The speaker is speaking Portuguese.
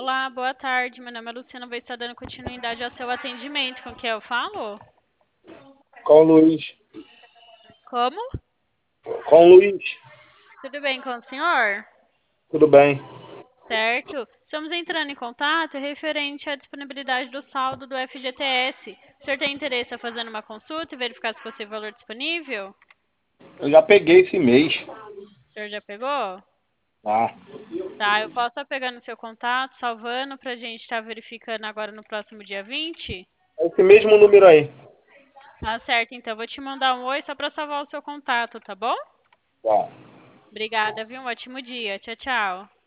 Olá, boa tarde. Meu nome é Luciana, vou estar dando continuidade ao seu atendimento. Com quem eu falo? Com o Luiz. Como? Com o Luiz. Tudo bem com o senhor? Tudo bem. Certo. Estamos entrando em contato referente à disponibilidade do saldo do FGTS. O senhor tem interesse em fazer uma consulta e verificar se possui valor disponível? Eu já peguei esse mês. O senhor já pegou? Tá. Tá, eu posso estar pegando o seu contato, salvando para a gente estar verificando agora no próximo dia 20? É esse mesmo número aí. Tá certo, então eu vou te mandar um oi só para salvar o seu contato, tá bom? Tá. Obrigada, viu? Um ótimo dia. Tchau, tchau.